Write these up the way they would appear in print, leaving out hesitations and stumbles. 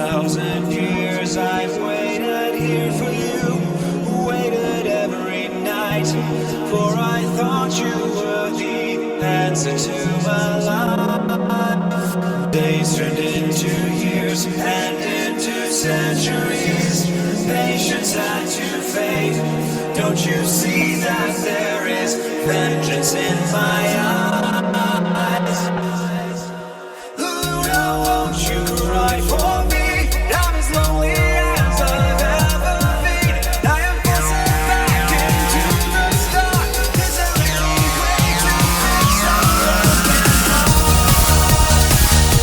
1,000 years I've waited here for you, waited every night, for I thought you were the answer to my life. Days turned into years and into centuries, patience had to fade. Don't you see that there is vengeance in my eyes? Luna, won't you cry for me? I'm as lonely as I've ever been. I am forcing back into the start. Is there any way to fix our broken heart?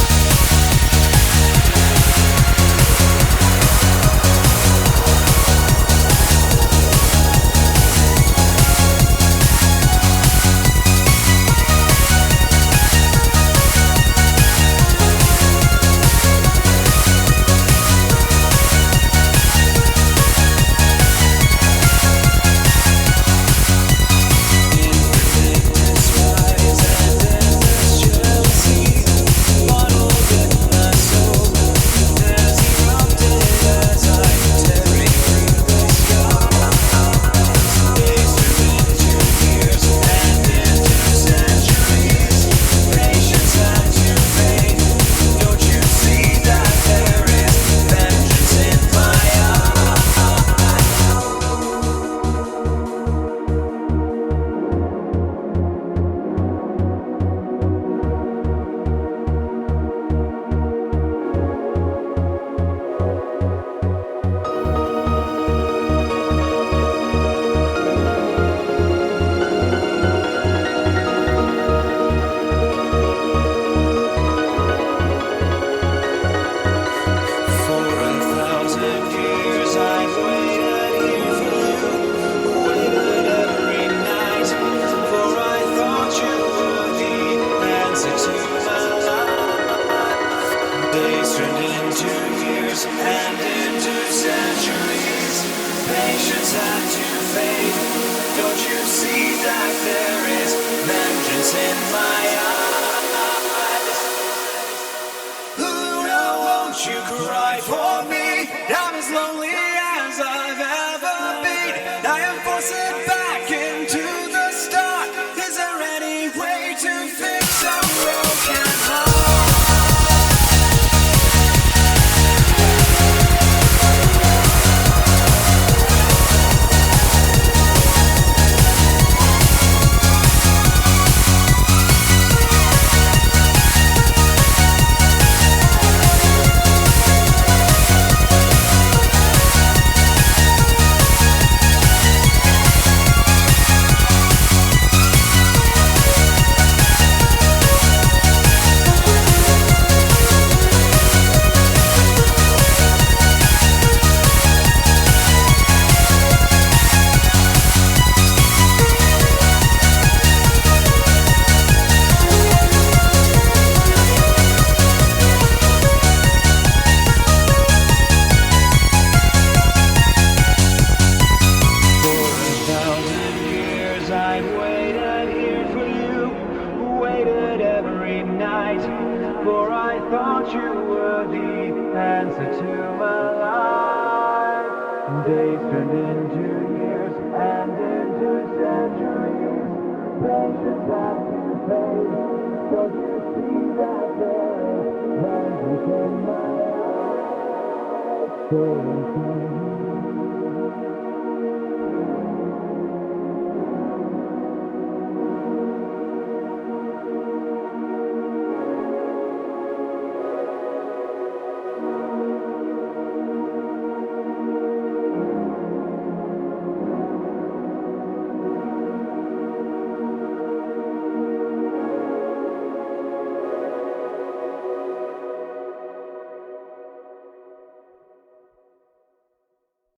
Days turned into years and into centuries. Patience had to fade. Don't you see that there is vengeance in my eyes? Luna, won't you cry for me? I'm as lonely as I've ever been. I am forcing back into the start. Is there any way to fix a broken heart? For I thought you were the answer to my life. Days turned into years and into centuries. Patience had to fade. Don't you see that there is vengeance in my eyes?